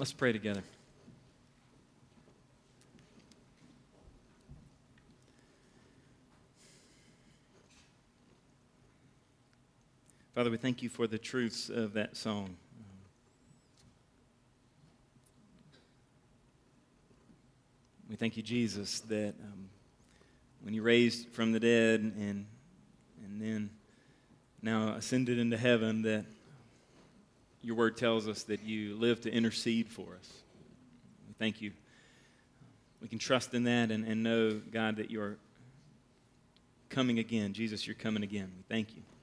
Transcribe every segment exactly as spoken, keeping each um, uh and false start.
Let's pray together. Father, we thank you for the truths of that song. We thank you, Jesus, that um, when you raised from the dead and and then now ascended into heaven, that your word tells us that you live to intercede for us. We thank you. We can trust in that and, and know, God, that you're coming again. Jesus, you're coming again. We thank you.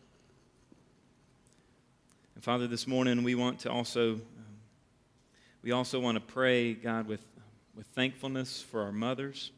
And Father, this morning we want to also um, we also want to pray, God, with with thankfulness for our mothers.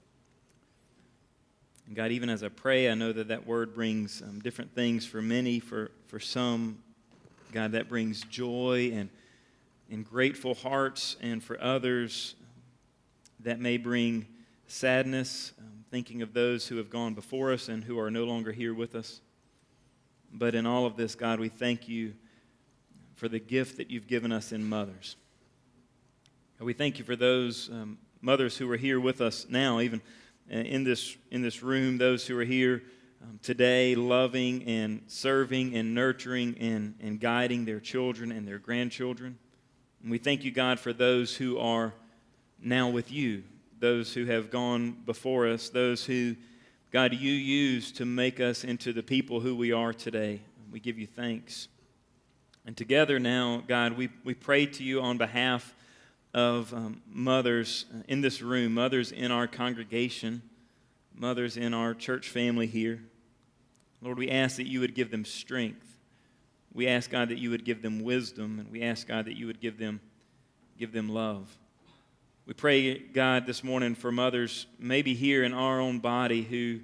And God, even as I pray, I know that that word brings um, different things for many. For for some, God, that brings joy and and grateful hearts, and for others, that may bring sadness, um, thinking of those who have gone before us and who are no longer here with us. But in all of this, God, we thank you for the gift that you've given us in mothers. And we thank you for those um, mothers who are here with us now, even in this in this room, those who are here um, today, loving and serving and nurturing and, and guiding their children and their grandchildren. And we thank you, God, for those who are now with you, those who have gone before us, those who, God, you use to make us into the people who we are today. We give you thanks. And together now, God, we, we pray to you on behalf of um, mothers in this room, mothers in our congregation, mothers in our church family here. Lord, we ask that you would give them strength. We ask, God, that you would give them wisdom, and we ask, God, that you would give them, give them love. We pray, God, this morning for mothers maybe here in our own body who,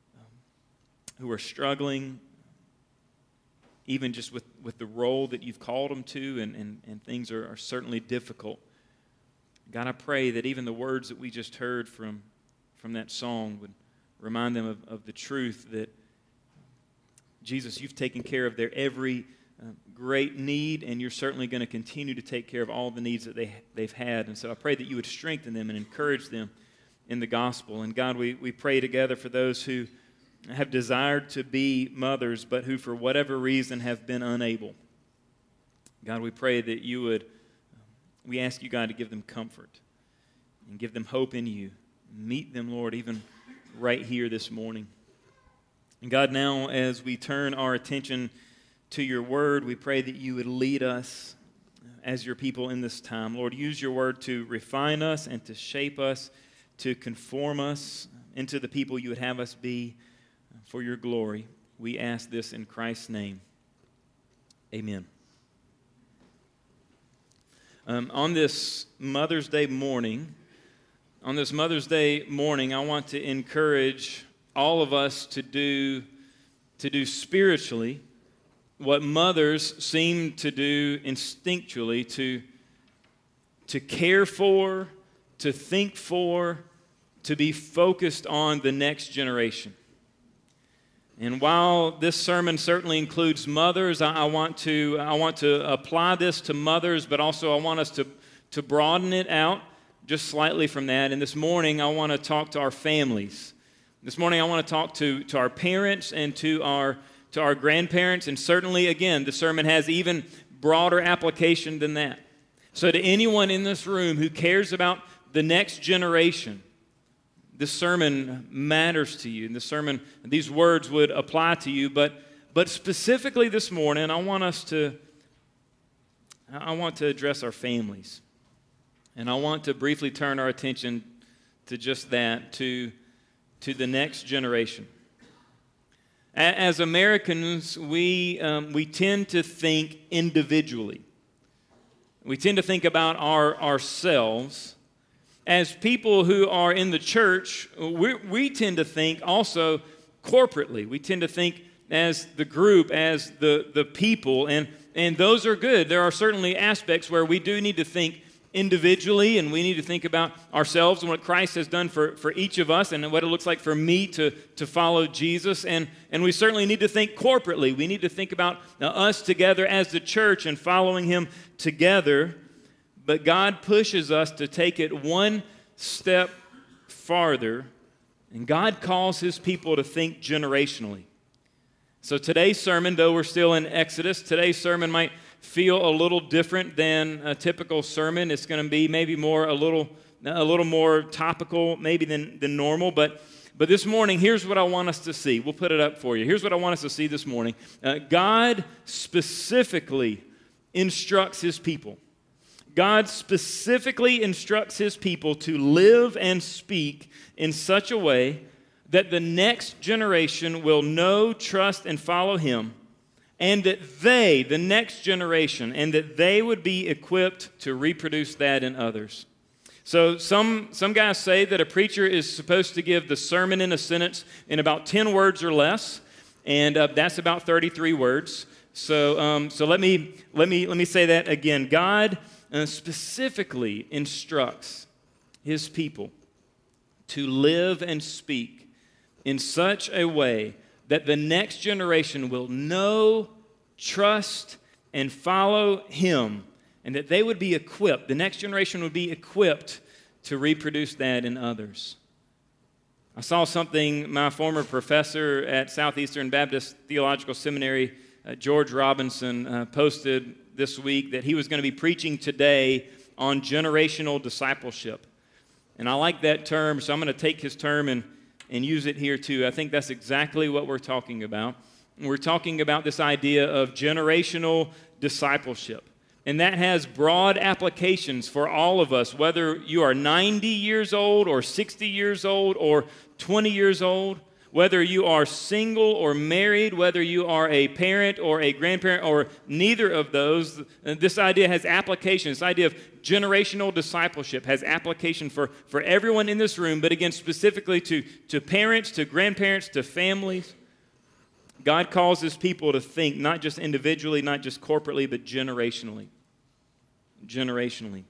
um, who are struggling, even just with, with the role that you've called them to, and, and, and things are, are certainly difficult. God, I pray that even the words that we just heard from, from that song would remind them of, of the truth that, Jesus, you've taken care of their every uh, great need, and you're certainly going to continue to take care of all the needs that they, they've had. And so I pray that you would strengthen them and encourage them in the gospel. And God, we, we pray together for those who have desired to be mothers, but who for whatever reason have been unable. God, we pray that you would, we ask you, God, to give them comfort and give them hope in you. Meet them, Lord, even right here this morning. And God, now as we turn our attention to your word, we pray that you would lead us as your people in this time. Lord, use your word to refine us and to shape us, to conform us into the people you would have us be for your glory. We ask this in Christ's name. Amen. Um, on this Mother's Day morning, on this Mother's Day morning, I want to encourage all of us to do to do spiritually what mothers seem to do instinctually, to, to care for, to think for, to be focused on the next generation. And while this sermon certainly includes mothers, I, I want to I want to apply this to mothers, but also I want us to, to broaden it out just slightly from that. And this morning, I want to talk to our families. This morning, I want to talk to, to our parents and to our, to our grandparents. And certainly, again, the sermon has even broader application than that. So to anyone in this room who cares about the next generation, this sermon matters to you. And this sermon, these words would apply to you. But, but specifically this morning, I want us to, I want to address our families. And I want to briefly turn our attention to just that, to to the next generation. As Americans, we, um, we tend to think individually. We tend to think about our, ourselves. As people who are in the church, we, we tend to think also corporately. We tend to think as the group, as the, the people, and, and those are good. There are certainly aspects where we do need to think individually, and we need to think about ourselves and what Christ has done for, for each of us and what it looks like for me to, to follow Jesus. And, and we certainly need to think corporately. We need to think about uh, us together as the church and following him together. but God pushes us to take it one step farther, and God calls His people to think generationally. So today's sermon, though we're still in Exodus, today's sermon might feel a little different than a typical sermon. It's going to be maybe more a little a little more topical maybe than, than normal, but But this morning, here's what I want us to see. We'll put it up for you. Here's what I want us to see this morning. Uh, God specifically instructs His people. God specifically instructs His people to live and speak in such a way that the next generation will know, trust, and follow Him, and that they, the next generation, and that they would be equipped to reproduce that in others. So some, some guys say that a preacher is supposed to give the sermon in a sentence in about ten words or less, and uh, that's about thirty-three words. So, um, so let me let me let me say that again. God uh, specifically instructs His people to live and speak in such a way that the next generation will know, trust, and follow Him, and that they would be equipped, the next generation would be equipped to reproduce that in others. I saw something my former professor at Southeastern Baptist Theological Seminary, uh, George Robinson, uh, posted this week that he was going to be preaching today on generational discipleship. And I like that term, so I'm going to take his term and, and use it here too. I think that's exactly what we're talking about. We're talking about this idea of generational discipleship. And that has broad applications for all of us, whether you are ninety years old or sixty years old or twenty years old, whether you are single or married, whether you are a parent or a grandparent or neither of those. This idea has application. This idea of generational discipleship has application for, for everyone in this room, but again, specifically to, to parents, to grandparents, to families. God calls His people to think not just individually, not just corporately, but generationally. Generationally.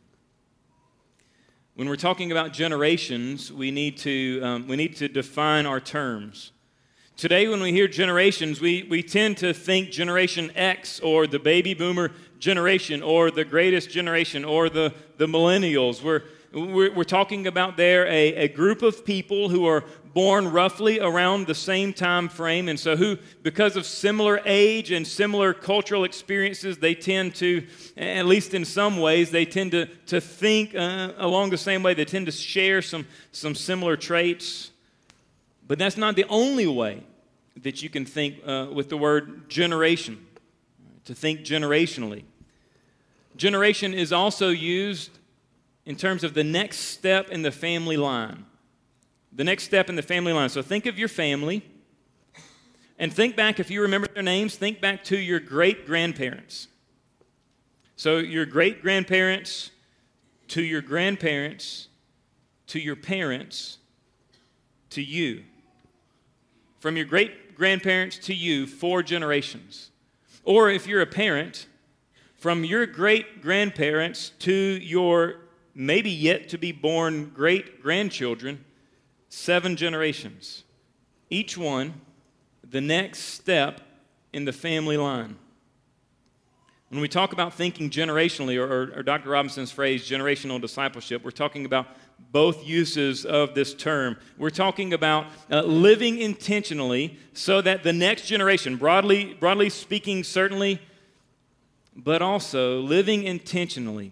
When we're talking about generations, we need to um, we need to define our terms. Today, when we hear generations, we, we tend to think Generation X or the baby boomer generation or the greatest generation or the, the millennials. We're, we're, we're talking about there a, a group of people who are born roughly around the same time frame, and so who, because of similar age and similar cultural experiences, they tend to, at least in some ways, they tend to, to think uh, along the same way. They tend to share some, some similar traits. But that's not the only way that you can think uh, with the word generation, to think generationally. Generation is also used in terms of the next step in the family line. The next step in the family line. So think of your family, and think back, if you remember their names, think back to your great-grandparents. So your great-grandparents, to your grandparents, to your parents, to you. From your great-grandparents to you, four generations. Or if you're a parent, from your great-grandparents to your maybe yet-to-be-born great-grandchildren, seven generations. Each one the next step in the family line. When we talk about thinking generationally, or, or, or Doctor Robinson's phrase, generational discipleship, we're talking about both uses of this term. We're talking about uh, living intentionally so that the next generation, broadly, broadly speaking, certainly, but also living intentionally.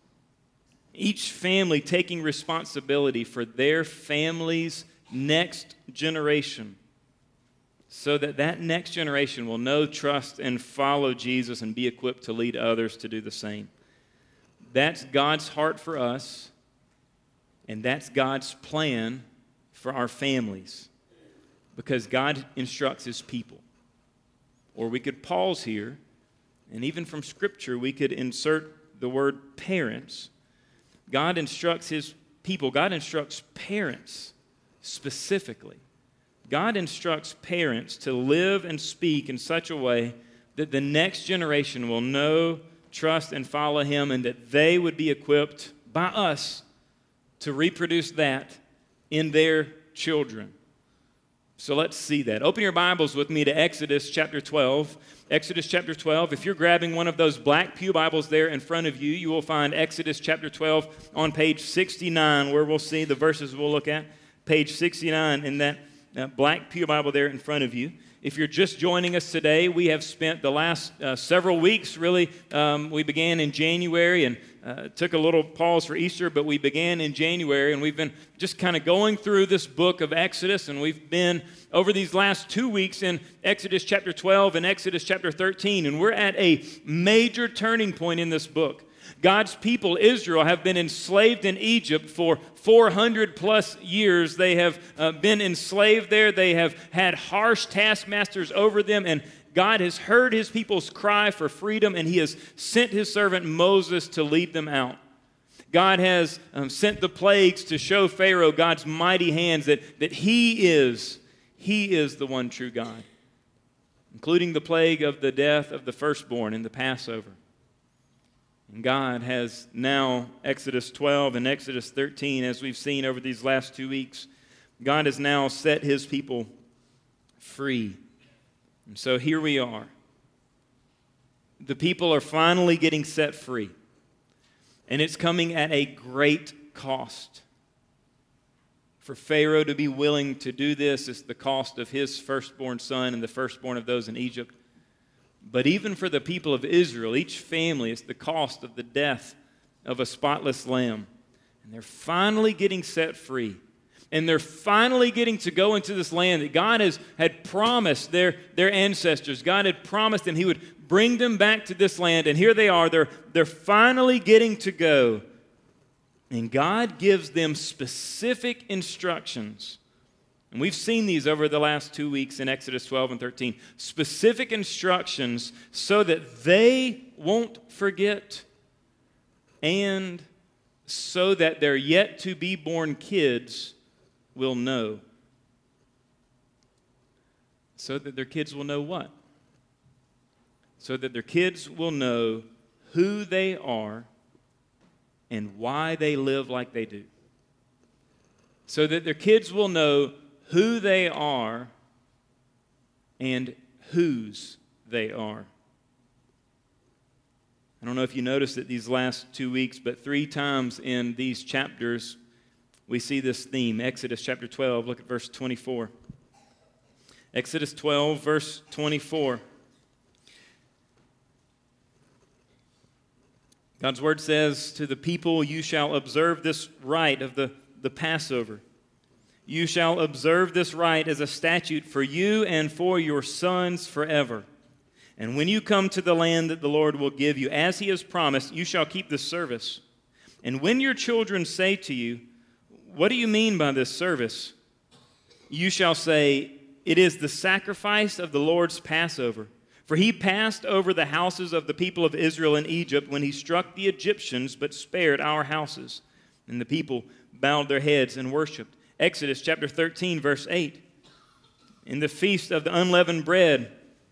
Each family taking responsibility for their family's next generation so that that next generation will know, trust, and follow Jesus and be equipped to lead others to do the same. That's God's heart for us, and that's God's plan for our families, because God instructs His people. Or we could pause here, and even from Scripture, we could insert the word parents. God instructs His people. God instructs parents specifically. God instructs parents to live and speak in such a way that the next generation will know, trust, and follow Him, and that they would be equipped by us to reproduce that in their children. So let's see that. Open your Bibles with me to Exodus chapter twelve. Exodus chapter twelve. If you're grabbing one of those black pew Bibles there in front of you, you will find Exodus chapter twelve on page sixty-nine, where we'll see the verses we'll look at. Page sixty-nine in that uh, black pew Bible there in front of you. If you're just joining us today, we have spent the last uh, several weeks, really, um, we began in January and uh, took a little pause for Easter, but we began in January, and we've been just kind of going through this book of Exodus, and we've been over these last two weeks in Exodus chapter twelve and Exodus chapter thirteen, and we're at a major turning point in this book. God's people, Israel, have been enslaved in Egypt for four hundred plus years. They have uh, been enslaved there. They have had harsh taskmasters over them, and God has heard his people's cry for freedom, and he has sent his servant Moses to lead them out. God has um, sent the plagues to show Pharaoh God's mighty hands, that, that he is, he is the one true God, including the plague of the death of the firstborn in the Passover. And God has now, Exodus twelve and Exodus thirteen, as we've seen over these last two weeks, God has now set his people free. And so here we are. The people are finally getting set free. And it's coming at a great cost. For Pharaoh to be willing to do this is the cost of his firstborn son and the firstborn of those in Egypt. But even for the people of Israel, each family, it's the cost of the death of a spotless lamb. And they're finally getting set free. And they're finally getting to go into this land that God has had promised their, their ancestors. God had promised them he would bring them back to this land. And here they are. They're, they're finally getting to go. And God gives them specific instructions. And we've seen these over the last two weeks in Exodus twelve and thirteen. Specific instructions so that they won't forget, and so that their yet to be born kids will know. So that their kids will know what? So that their kids will know who they are and why they live like they do. So that their kids will know who they are and whose they are. I don't know if you noticed it these last two weeks, but three times in these chapters we see this theme. Exodus chapter twelve, look at verse twenty-four. Exodus twelve, verse twenty-four. God's word says, to the people, you shall observe this rite of the, the Passover. You shall observe this rite as a statute for you and for your sons forever. And when you come to the land that the Lord will give you, as he has promised, you shall keep this service. And when your children say to you, what do you mean by this service? You shall say, it is the sacrifice of the Lord's Passover. For he passed over the houses of the people of Israel in Egypt when he struck the Egyptians, but spared our houses. And the people bowed their heads and worshipped. Exodus chapter thirteen, verse eight. In the feast of the unleavened bread,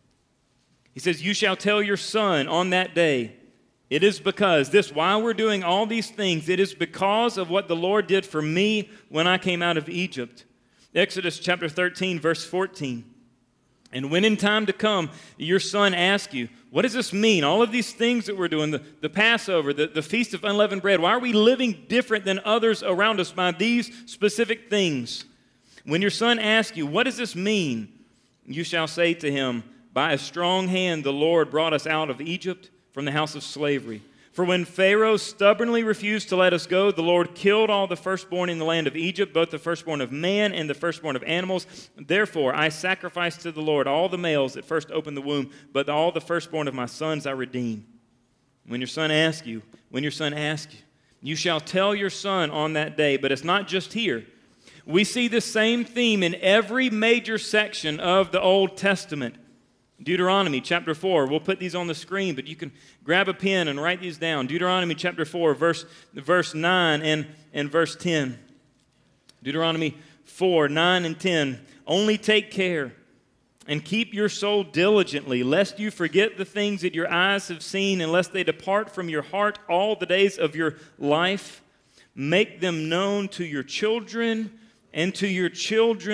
he says, you shall tell your son on that day, it is because this, while we're doing all these things, it is because of what the Lord did for me when I came out of Egypt. Exodus chapter thirteen, verse fourteen. And when in time to come, your son asks you, what does this mean? All of these things that we're doing, the, the Passover, the, the Feast of Unleavened Bread, why are we living different than others around us by these specific things? When your son asks you, what does this mean? You shall say to him, by a strong hand the Lord brought us out of Egypt from the house of slavery. For when Pharaoh stubbornly refused to let us go, the Lord killed all the firstborn in the land of Egypt, both the firstborn of man and the firstborn of animals. Therefore I sacrificed to the Lord all the males that first opened the womb, but all the firstborn of my sons I redeem. When your son asks you, when your son asks you, you shall tell your son on that day, but it's not just here. We see the same theme in every major section of the Old Testament. Deuteronomy chapter four, we'll put these on the screen, but you can grab a pen and write these down. Deuteronomy chapter four, verse, verse nine and, and verse ten. Deuteronomy four, nine and ten. Only take care and keep your soul diligently, lest you forget the things that your eyes have seen, and lest they depart from your heart all the days of your life. Make them known to your children and to your children's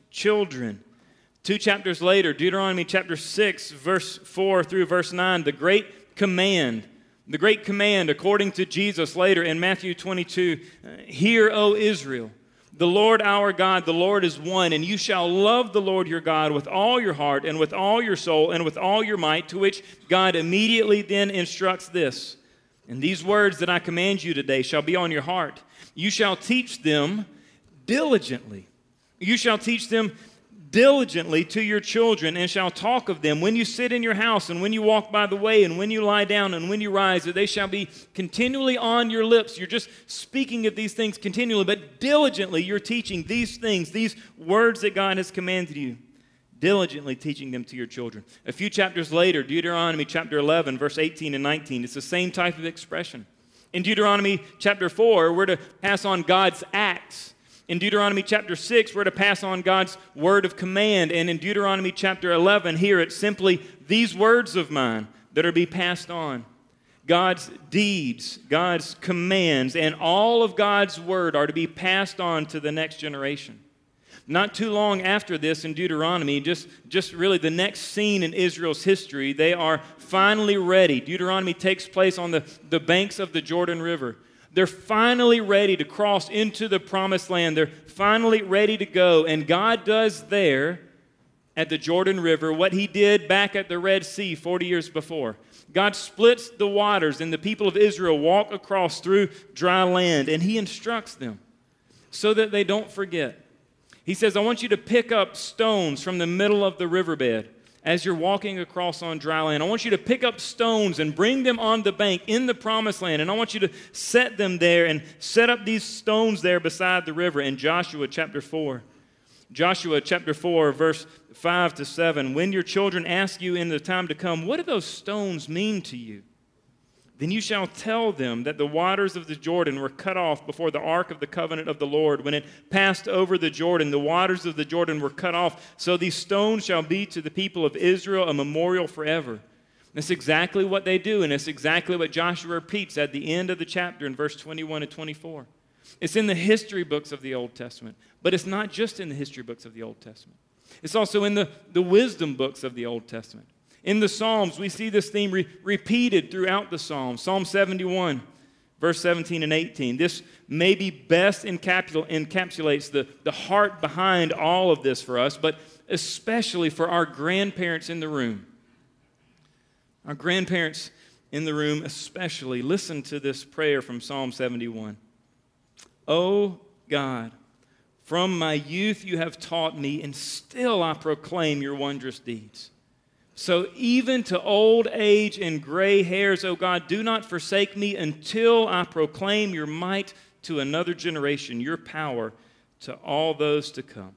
children. Two chapters later, Deuteronomy chapter six, verse four through verse nine, the great command. The great command, according to Jesus later in Matthew twenty-two, hear, O Israel, the Lord our God, the Lord is one, and you shall love the Lord your God with all your heart and with all your soul and with all your might, to which God immediately then instructs this. And these words that I command you today shall be on your heart. You shall teach them diligently. You shall teach them diligently to your children, and shall talk of them when you sit in your house, and when you walk by the way, and when you lie down, and when you rise, that they shall be continually on your lips. You're just speaking of these things continually, but diligently you're teaching these things, these words that God has commanded you, diligently teaching them to your children. A few chapters later, Deuteronomy chapter eleven, verse eighteen and nineteen, it's the same type of expression. In Deuteronomy chapter four, we're to pass on God's acts. In Deuteronomy chapter six, we're to pass on God's word of command. And in Deuteronomy chapter eleven, here it's simply these words of mine that are to be passed on. God's deeds, God's commands, and all of God's word are to be passed on to the next generation. Not too long after this in Deuteronomy, just, just really the next scene in Israel's history, they are finally ready. Deuteronomy takes place on the, the banks of the Jordan River. They're finally ready to cross into the promised land. They're finally ready to go. And God does there at the Jordan River what he did back at the Red Sea forty years before. God splits the waters, and the people of Israel walk across through dry land, and he instructs them so that they don't forget. He says, I want you to pick up stones from the middle of the riverbed as you're walking across on dry land. I want you to pick up stones and bring them on the bank in the promised land. And I want you to set them there and set up these stones there beside the river. In Joshua chapter four. Joshua chapter four, verse five to seven. When your children ask you in the time to come, what do those stones mean to you? Then you shall tell them that the waters of the Jordan were cut off before the ark of the covenant of the Lord. When it passed over the Jordan, the waters of the Jordan were cut off. So these stones shall be to the people of Israel a memorial forever. That's exactly what they do, and it's exactly what Joshua repeats at the end of the chapter in verse twenty-one and twenty-four. It's in the history books of the Old Testament, but it's not just in the history books of the Old Testament. It's also in the, the wisdom books of the Old Testament. In the Psalms, we see this theme re- repeated throughout the Psalms. Psalm seventy-one, verse seventeen and eighteen. This maybe best encapsul- encapsulates the, the heart behind all of this for us, but especially for our grandparents in the room. Our grandparents in the room especially, listen to this prayer from Psalm seventy-one. O God, from my youth you have taught me, and still I proclaim your wondrous deeds. So even to old age and gray hairs, O God, do not forsake me until I proclaim your might to another generation, your power to all those to come.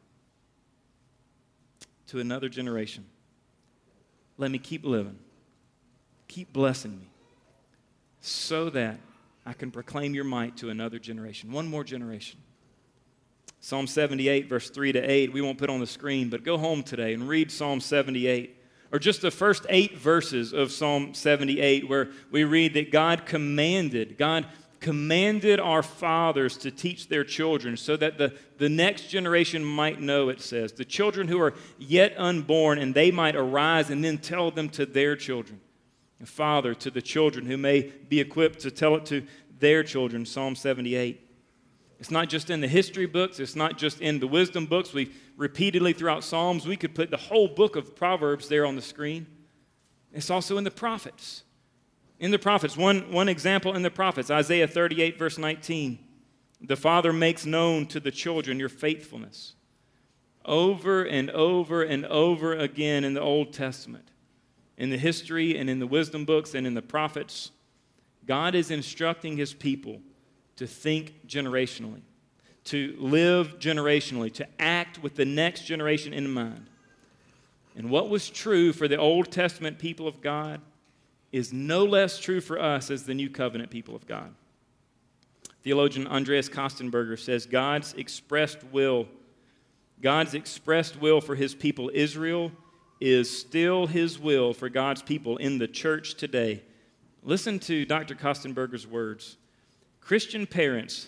To another generation. Let me keep living. Keep blessing me so that I can proclaim your might to another generation. One more generation. Psalm seventy-eight, verse three to eight. We won't put on the screen, but go home today and read Psalm seventy-eight. Or just the first eight verses of Psalm seventy-eight, where we read that God commanded, God commanded our fathers to teach their children so that the, the next generation might know, it says. The children who are yet unborn, and they might arise and then tell them to their children. A father to the children who may be equipped to tell it to their children, Psalm seventy-eight. It's not just in the history books. It's not just in the wisdom books. We repeatedly throughout Psalms, we could put the whole book of Proverbs there on the screen. It's also in the prophets. In the prophets, one, one example in the prophets, Isaiah thirty-eight, verse nineteen. The Father makes known to the children your faithfulness. Over and over and over again in the Old Testament, in the history and in the wisdom books and in the prophets, God is instructing his people to think generationally, to live generationally, to act with the next generation in mind. And what was true for the Old Testament people of God is no less true for us as the New Covenant people of God. Theologian Andreas Kostenberger says, God's expressed will, God's expressed will for his people Israel is still his will for God's people in the church today. Listen to Doctor Kostenberger's words. Christian parents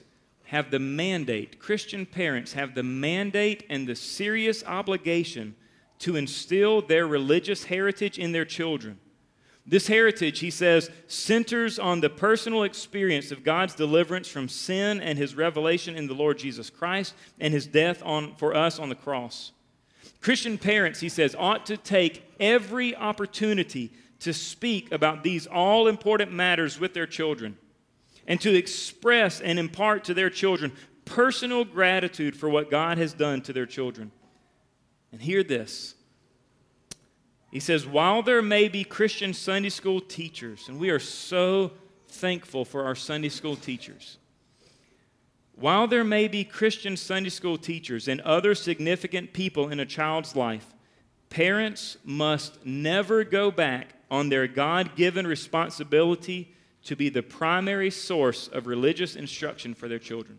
have the mandate, Christian parents have the mandate and the serious obligation to instill their religious heritage in their children. This heritage, he says, centers on the personal experience of God's deliverance from sin and his revelation in the Lord Jesus Christ and his death on, for us on the cross. Christian parents, he says, ought to take every opportunity to speak about these all-important matters with their children and to express and impart to their children personal gratitude for what God has done to their children. And hear this. He says, while there may be Christian Sunday school teachers, and we are so thankful for our Sunday school teachers, while there may be Christian Sunday school teachers and other significant people in a child's life, parents must never go back on their God-given responsibility to be the primary source of religious instruction for their children.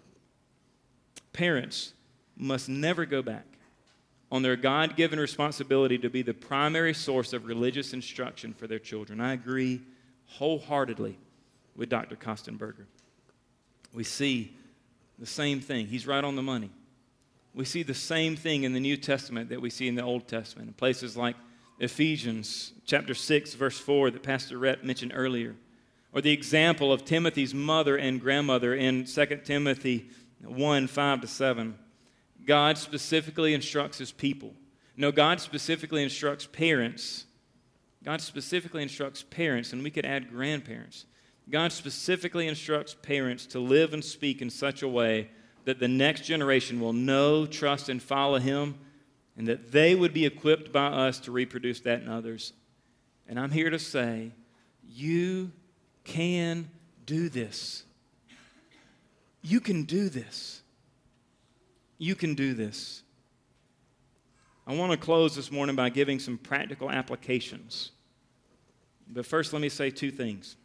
Parents must never go back on their God-given responsibility to be the primary source of religious instruction for their children. I agree wholeheartedly with Doctor Kostenberger. We see the same thing. He's right on the money. We see the same thing in the New Testament that we see in the Old Testament, in places like Ephesians chapter six, verse four that Pastor Rhett mentioned earlier, or the example of Timothy's mother and grandmother in Second Timothy one, five to seven. God specifically instructs his people. No, God specifically instructs parents. God specifically instructs parents, and we could add grandparents. God specifically instructs parents to live and speak in such a way that the next generation will know, trust, and follow him, and that they would be equipped by us to reproduce that in others. And I'm here to say, you can do this. You can do this. You can do this. I want to close this morning by giving some practical applications. But first, let me say two things.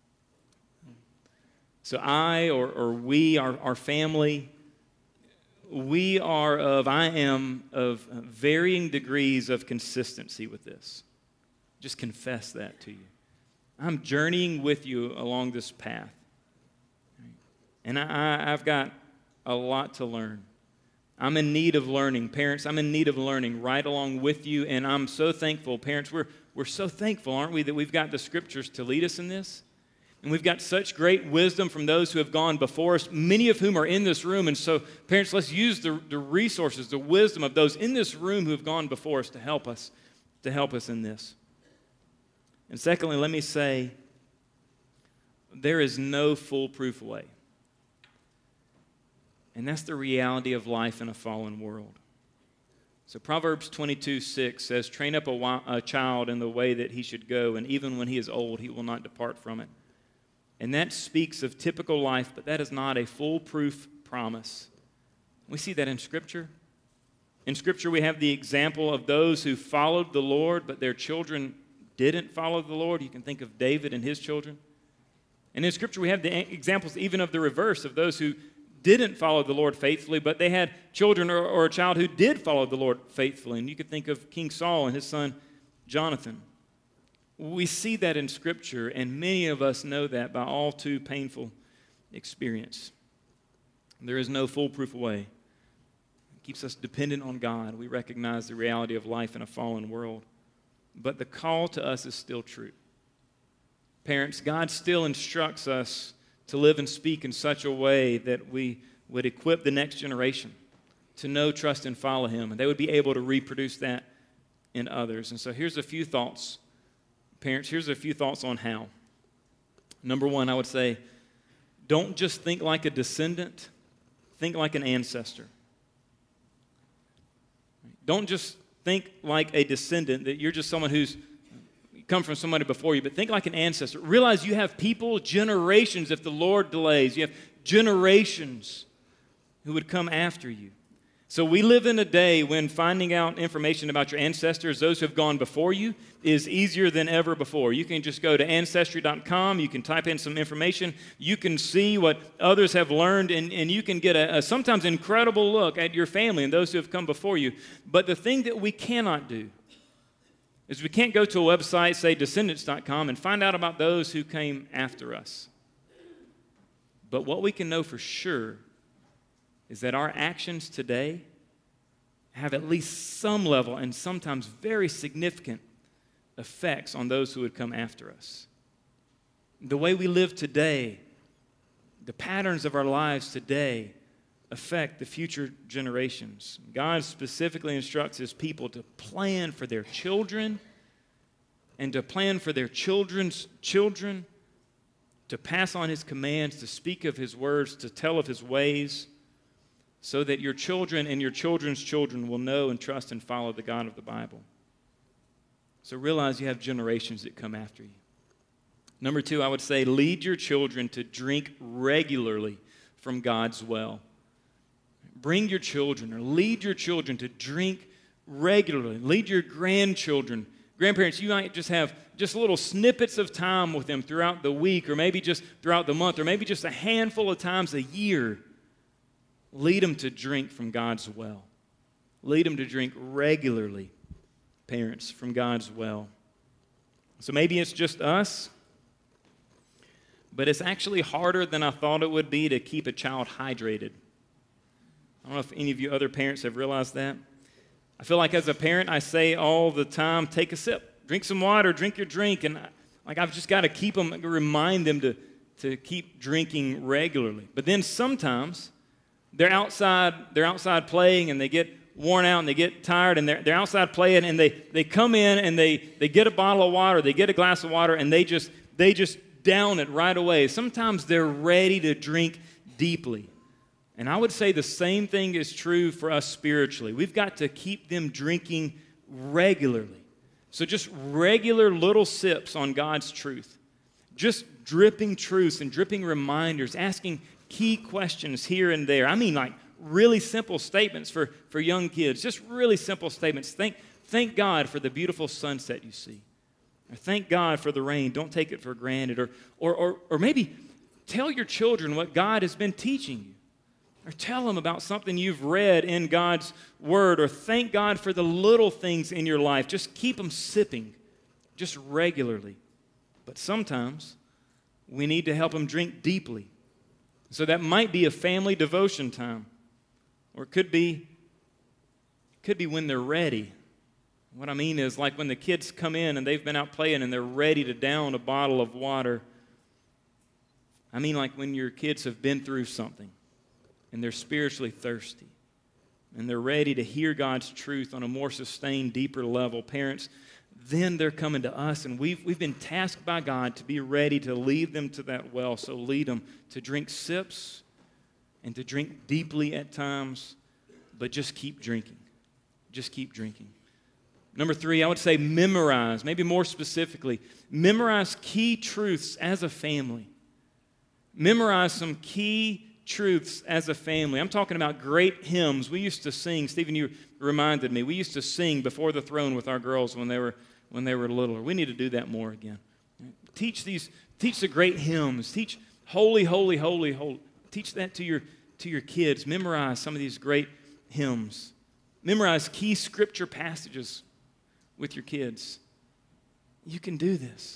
So I or, or we, our, our family, we are of, I am of varying degrees of consistency with this. Just confess that to you. I'm journeying with you along this path. And I, I've got a lot to learn. I'm in need of learning. Parents, I'm in need of learning right along with you, and I'm so thankful. Parents, we're, we're so thankful, aren't we, that we've got the Scriptures to lead us in this? And we've got such great wisdom from those who have gone before us, many of whom are in this room. And so, parents, let's use the, the resources, the wisdom of those in this room who have gone before us to help us, to help us in this. And secondly, let me say, there is no foolproof way. And that's the reality of life in a fallen world. So Proverbs twenty-two six says, train up a, wi- a child in the way that he should go, and even when he is old, he will not depart from it. And that speaks of typical life, but that is not a foolproof promise. We see that in Scripture. In Scripture, we have the example of those who followed the Lord, but their children didn't follow the Lord. You can think of David and his children. And in Scripture, we have the examples even of the reverse, of those who didn't follow the Lord faithfully, but they had children or, or a child who did follow the Lord faithfully. And you could think of King Saul and his son Jonathan. We see that in Scripture, and many of us know that by all too painful experience. There is no foolproof way. It keeps us dependent on God. We recognize the reality of life in a fallen world. But the call to us is still true. Parents, God still instructs us to live and speak in such a way that we would equip the next generation to know, trust, and follow him. And they would be able to reproduce that in others. And so here's a few thoughts. Parents, here's a few thoughts on how. Number one, I would say, don't just think like a descendant, think like an ancestor. Don't just think like a descendant, that you're just someone who's come from somebody before you, but think like an ancestor. Realize you have people, generations, if the Lord delays, you have generations who would come after you. So we live in a day when finding out information about your ancestors, those who have gone before you, is easier than ever before. You can just go to ancestry dot com, you can type in some information, you can see what others have learned, and, and you can get a, a sometimes incredible look at your family and those who have come before you. But the thing that we cannot do is we can't go to a website, say descendants dot com, and find out about those who came after us. But what we can know for sure is that our actions today have at least some level and sometimes very significant effects on those who would come after us. The way we live today, the patterns of our lives today affect the future generations. God specifically instructs His people to plan for their children and to plan for their children's children, to pass on His commands, to speak of His words, to tell of His ways, so that your children and your children's children will know and trust and follow the God of the Bible. So realize you have generations that come after you. Number two, I would say lead your children to drink regularly from God's well. Bring your children or lead your children to drink regularly. Lead your grandchildren. Grandparents, you might just have just little snippets of time with them throughout the week or maybe just throughout the month or maybe just a handful of times a year. Lead them to drink from God's well. Lead them to drink regularly, parents, from God's well. So maybe it's just us, but it's actually harder than I thought it would be to keep a child hydrated. I don't know if any of you other parents have realized that. I feel like as a parent, I say all the time, take a sip, drink some water, drink your drink, and I, like I've just got to keep them, remind them to, to keep drinking regularly. But then sometimes they're outside, they're outside playing and they get worn out and they get tired and they're, they're outside playing and they, they come in and they, they get a bottle of water, they get a glass of water and they just, they just down it right away. Sometimes they're ready to drink deeply. And I would say the same thing is true for us spiritually. We've got to keep them drinking regularly. So just regular little sips on God's truth. Just dripping truths and dripping reminders, asking key questions here and there. I mean like really simple statements for, for young kids. Just really simple statements. Thank, thank God for the beautiful sunset you see. Or thank God for the rain. Don't take it for granted. Or, or, or, or maybe tell your children what God has been teaching you. Or tell them about something you've read in God's Word. Or thank God for the little things in your life. Just keep them sipping, just regularly. But sometimes we need to help them drink deeply. So that might be a family devotion time. Or it could be, it could be when they're ready. What I mean is like when the kids come in and they've been out playing and they're ready to down a bottle of water. I mean like when your kids have been through something and they're spiritually thirsty and they're ready to hear God's truth on a more sustained, deeper level. Parents, then they're coming to us and we've, we've been tasked by God to be ready to lead them to that well. So lead them to drink sips and to drink deeply at times, but just keep drinking. Just keep drinking. Number three, I would say memorize, maybe more specifically, memorize key truths as a family. Memorize some key truths as a family. I'm talking about great hymns. We used to sing, Stephen, you reminded me, we used to sing Before the Throne with our girls when they were when they were littler. We need to do that more again. Teach these, teach the great hymns. Teach holy, holy, holy, holy. Teach that to your to your kids. Memorize some of these great hymns. Memorize key scripture passages with your kids. You can do this.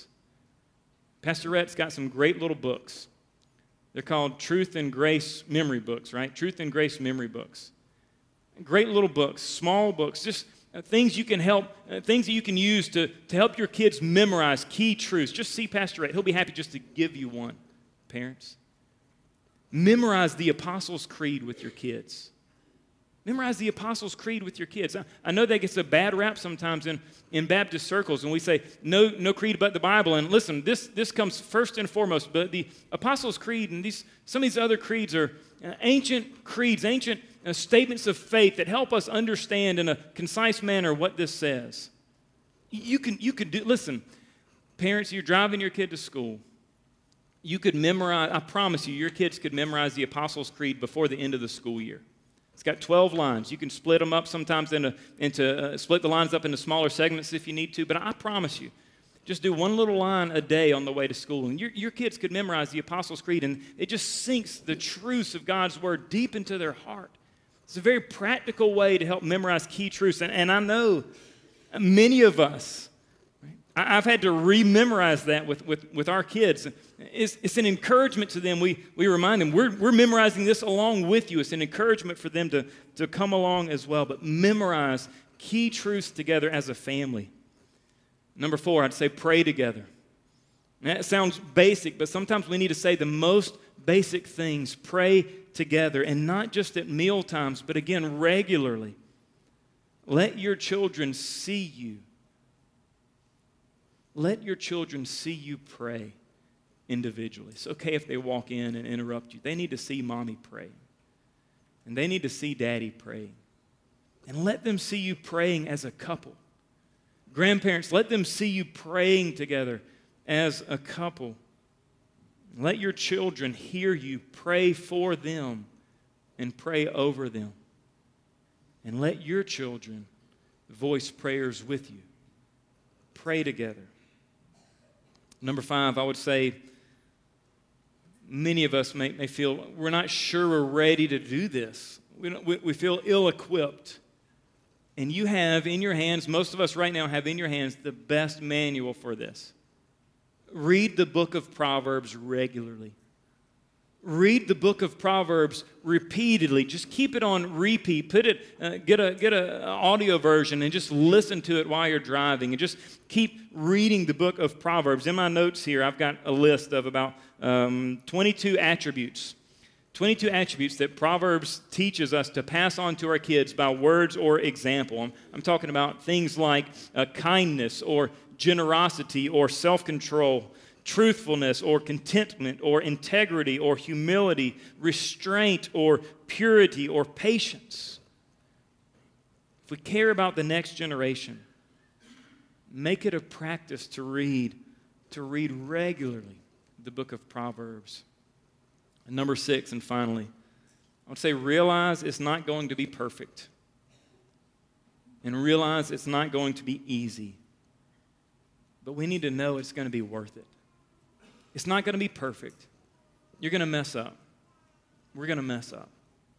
Pastor Rhett's got some great little books. They're called Truth and Grace memory books, right? Truth and Grace memory books. Great little books, small books, just uh, things you can help, uh, things that you can use to, to help your kids memorize key truths. Just see Pastor Rhett. He'll be happy just to give you one, parents. Memorize the Apostles' Creed with your kids. Memorize the Apostles' Creed with your kids. I, I know that gets a bad rap sometimes in, in Baptist circles, and we say, no, no creed but the Bible. And listen, this, this comes first and foremost, but the Apostles' Creed and these some of these other creeds are uh, ancient creeds, ancient uh, statements of faith that help us understand in a concise manner what this says. You can, you could do, listen, parents, you're driving your kid to school. You could memorize, I promise you, your kids could memorize the Apostles' Creed before the end of the school year. It's got twelve lines. You can split them up sometimes into, into uh, split the lines up into smaller segments if you need to, but I promise you, just do one little line a day on the way to school, and your, your kids could memorize the Apostles' Creed, and it just sinks the truths of God's Word deep into their heart. It's a very practical way to help memorize key truths, and, and I know many of us, right, I've had to re-memorize that with, with, with our kids. It's, it's an encouragement to them. We, we remind them, we're, we're memorizing this along with you. It's an encouragement for them to, to come along as well. But memorize key truths together as a family. Number four, I'd say pray together. That sounds basic, but sometimes we need to say the most basic things. Pray together, and not just at meal times, but again, regularly. Let your children see you. Let your children see you pray individually. It's okay if they walk in and interrupt you. They need to see mommy pray. And they need to see daddy pray. And let them see you praying as a couple. Grandparents, let them see you praying together as a couple. Let your children hear you pray for them and pray over them. And let your children voice prayers with you. Pray together. Number five, I would say many of us may, may feel we're not sure we're ready to do this. We, don't, we, we feel ill-equipped. And you have in your hands, most of us right now have in your hands the best manual for this. Read the book of Proverbs regularly. Read the book of Proverbs repeatedly. Just keep it on repeat. Put it, uh, get a get a audio version and just listen to it while you're driving. And just keep reading the book of Proverbs. In my notes here, I've got a list of about um, twenty-two attributes. twenty-two attributes that Proverbs teaches us to pass on to our kids by words or example. I'm, I'm talking about things like uh, kindness or generosity or self-control, truthfulness or contentment or integrity or humility, restraint or purity or patience. If we care about the next generation, make it a practice to read, to read regularly the book of Proverbs. And number six, and finally, I would say realize it's not going to be perfect. And realize it's not going to be easy. But we need to know it's going to be worth it. It's not going to be perfect. You're going to mess up. We're going to mess up.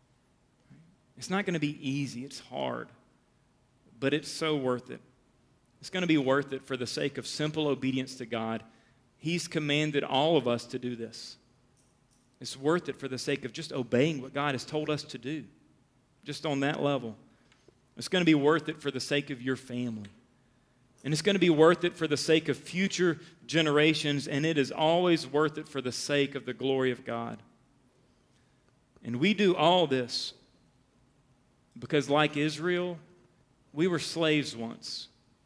It's not going to be easy. It's hard. But it's so worth it. It's going to be worth it for the sake of simple obedience to God. He's commanded all of us to do this. It's worth it for the sake of just obeying what God has told us to do. Just on that level. It's going to be worth it for the sake of your family. And it's going to be worth it for the sake of future generations, and it is always worth it for the sake of the glory of God. And we do all this because, like Israel, we were slaves once.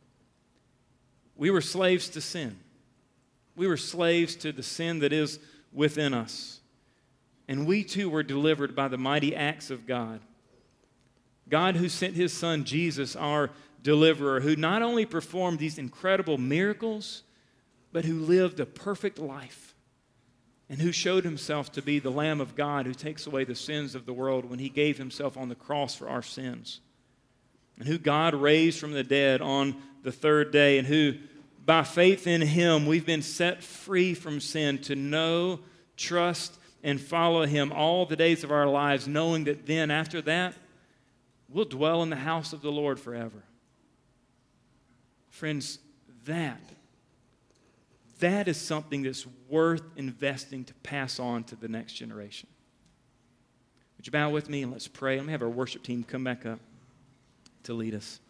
We were slaves to sin. We were slaves to the sin that is within us. And we too were delivered by the mighty acts of God. God who sent his son Jesus, our deliverer, who not only performed these incredible miracles, but who lived a perfect life and who showed himself to be the Lamb of God who takes away the sins of the world when he gave himself on the cross for our sins, and who God raised from the dead on the third day, and who by faith in him we've been set free from sin to know, trust, and follow him all the days of our lives, knowing that then after that we'll dwell in the house of the Lord forever. Friends, that, that is something that's worth investing to pass on to the next generation. Would you bow with me and let's pray? Let me have our worship team come back up to lead us.